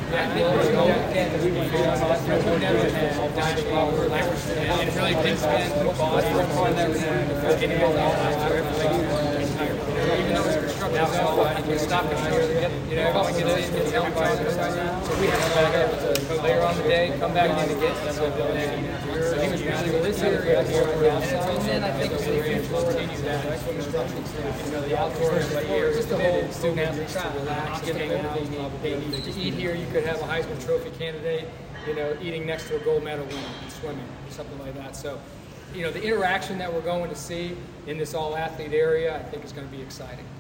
And really big spin, body, even though it's constructed, you can stop it, get everybody. So we have to back up. So later on the day, come back in and get it. So he was really with this area here right now. And then I think we'll continue that. That's what instruction is. The outdoors, but here, just the whole student athletes to relax, get hang out. To eat here, you could have a Heisman Trophy candidate, eating next to a gold medal winner in swimming or something like that. So, the interaction that we're going to see in this all-athlete area, I think is going to be exciting.